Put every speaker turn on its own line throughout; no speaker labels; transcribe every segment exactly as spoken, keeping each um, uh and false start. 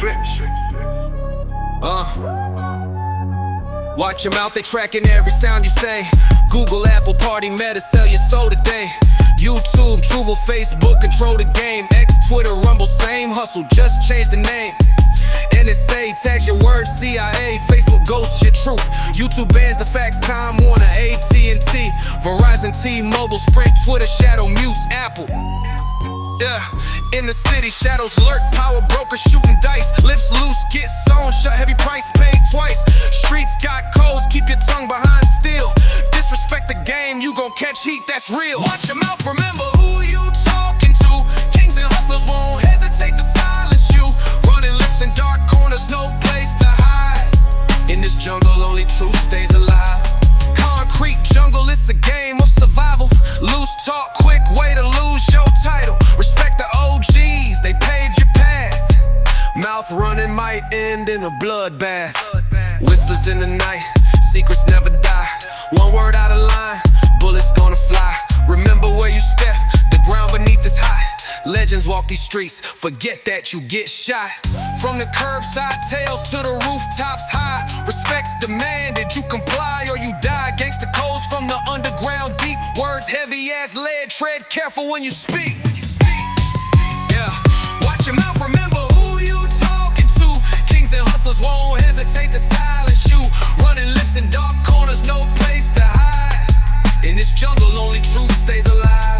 Uh. Watch your mouth, they tracking every sound you say. Google, Apple, Party, Meta, sell your soul today. YouTube, Trueval, Facebook, control the game. X, Twitter, Rumble, same hustle, just change the name. N S A, tags your words, C I A, Facebook ghosts your truth. YouTube bans the facts, Time Warner, A T and T, Verizon, T-Mobile, Sprint, Twitter, Shadow mutes, Apple. Yeah, in the city, shadows lurk, power broker shooting dice. Lips loose, get sewn shut, heavy price paid twice. Streets got codes, keep your tongue behind steel. Disrespect the game, you gon' catch heat, that's real. Watch your mouth, remember who you talking to. Kings and hustlers won't hesitate to silence you. Running lips in dark corners, no place to hide. In this jungle, only truth stays alive. Concrete jungle, it's a game of survival. Loose talk, quick way to lose your title. Respect the O Gs, they paved your path. Mouth running might end in a bloodbath. Whispers in the night, secrets never die. One word out of line, bullets gonna fly. Remember where you step, the ground beneath is hot. Legends walk these streets, forget that you get shot. From the curbside tales to the rooftops high. Respect's demanded, you comply or you die. Gangsta codes from the underground deep. Words heavy as lead, tread careful when you speak. Yeah, watch your mouth, remember who you talking to. Kings and hustlers won't hesitate to silence you. Running lips in dark corners, no place to hide. In this jungle, only truth stays alive.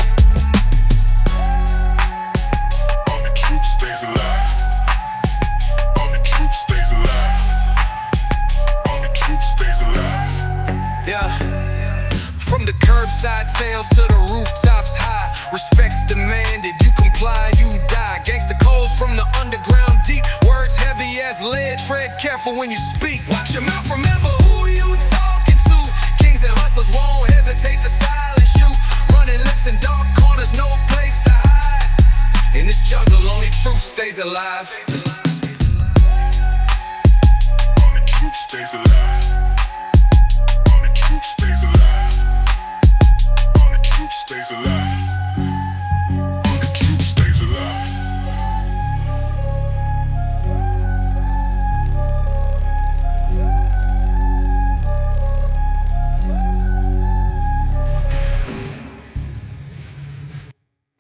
Only truth stays alive. Only truth stays alive. Only truth stays alive.
Yeah. From the curbside tales to the rooftops high. Respect's demanded, you comply, you die. Gangsta codes from the underground deep. Words heavy as lead, tread careful when you speak. Watch your mouth, remember who you talking to. Kings and hustlers won't hesitate to silence you. Running lips in dark corners, no place to hide. In this jungle, only truth stays alive.
Only truth stays alive.